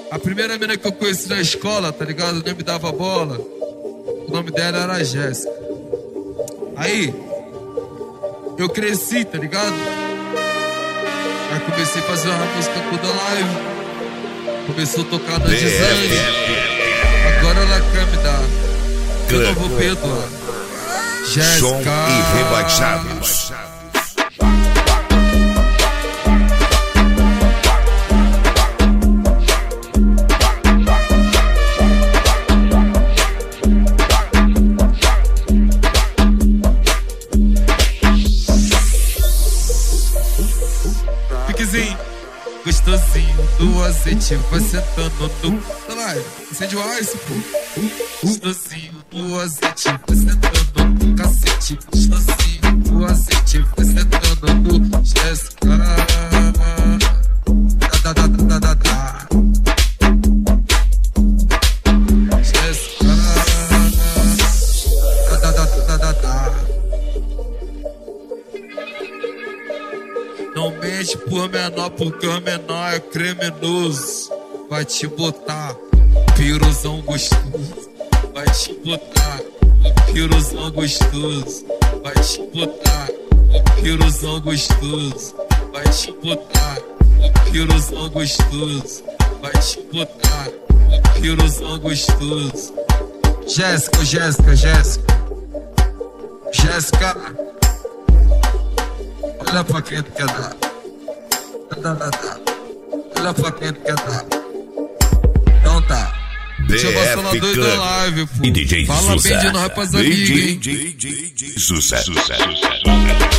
A primeira mina que eu conheci na escola, tá ligado? Nem me dava bola. O nome dela era Jéssica. Aí, eu cresci, tá ligado? Aí comecei a fazer uma música com o da Live. Começou a tocar no Design. Agora ela quer me dar. Eu não vou perdoar. Jéssica. Som irrebaixáveis. Piquezinho, gostosinho do azeite, vai sentando no... Caralho, acende o ice, pô. Gostosinho do azeite, vai sentando no cacete. Gostosinho do azeite, vai sentando no Jéssica. Da, da, da, da, da, da. Jéssica. Da, da, da, da, da. Não mente por menor, porque o menor é criminoso. Vai te botar piruzão gostoso. Vai te botar piruzão gostoso. Vai te botar piruzão gostoso. Vai te botar piruzão gostoso. Vai te botar piruzão gostoso. Jéssica, Jéssica, Jéssica. Jéssica. Olha pra quem tu quer dar. Olha pra quem tu quer dar. Então tá. Chama só dois da live, pô. DJ Fala bem de nós pras amigas, hein? Sucesso.